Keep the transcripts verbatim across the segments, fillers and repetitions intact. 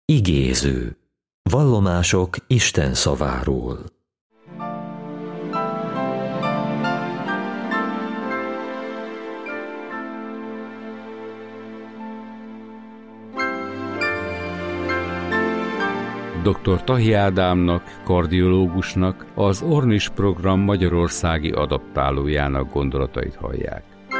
Igéző. Vallomások Isten szaváról. doktor Tahi Ádámnak, kardiológusnak, az Ornis program magyarországi adaptálójának gondolatait hallják.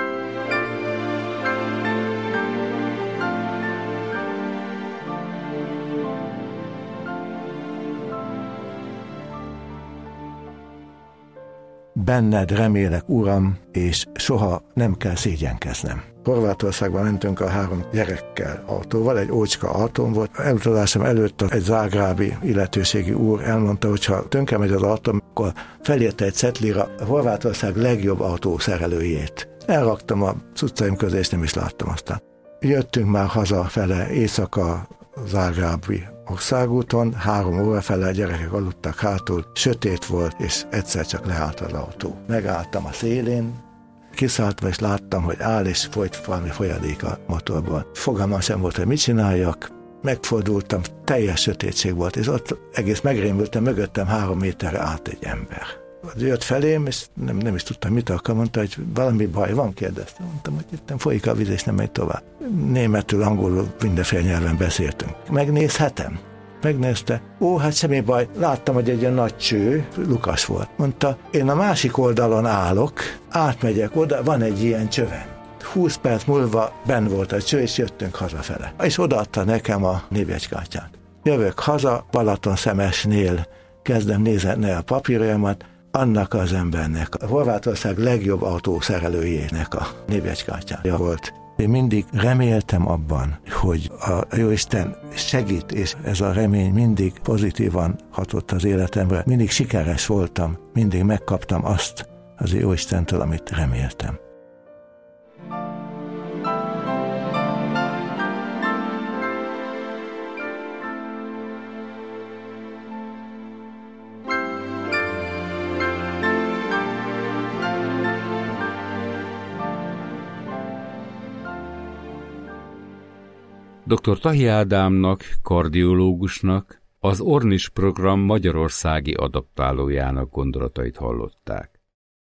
Benned remélek, Uram, és soha nem kell szégyenkeznem. Horvátországban mentünk a három gyerekkel autóval, egy ócska autón volt. Elutazásom előtt egy zágrábi illetőségi úr elmondta, hogy ha tönkre megy az autóm, akkor felírta egy cetlira Horvátország legjobb autószerelőjét. Elraktam a cuccaim közé, és nem is láttam aztán. Jöttünk már hazafele éjszaka zágrábi országúton, három óra fele, a gyerekek aludtak hátul, sötét volt, és egyszer csak leállt az autó. Megálltam a szélén, kiszálltam, és láttam, hogy áll, és folyt valami folyadék a motorban. Fogalmam sem volt, hogy mit csináljak. Megfordultam, teljes sötétség volt, és ott egész megrémültem, mögöttem három méterre állt egy ember. Jött felém, és nem, nem is tudtam, mit akar, mondta, hogy valami baj van, kérdeztem. Mondtam, hogy itt nem folyik a víz, és nem megy tovább. Németül, angolul, mindenféle nyelven beszéltünk. Megnézhetem? Megnézte. Ó, hát semmi baj. Láttam, hogy egy ilyen nagy cső, lukas volt. Mondta, én a másik oldalon állok, átmegyek oda, van egy ilyen csövem. húsz perc múlva benn volt a cső, és jöttünk hazafele. És odaadta nekem a névjegykártyát. Jövök haza, Balatonszemesnél kezdem nézni a papírjaimat, annak az embernek, a Horvátország legjobb autószerelőjének a névjegykártyája volt. Én mindig reméltem abban, hogy a Jóisten segít, és ez a remény mindig pozitívan hatott az életemre. Mindig sikeres voltam, mindig megkaptam azt az Jóistentől, amit reméltem. doktor Tahi Ádámnak, kardiológusnak, az Ornis program magyarországi adaptálójának gondolatait hallották.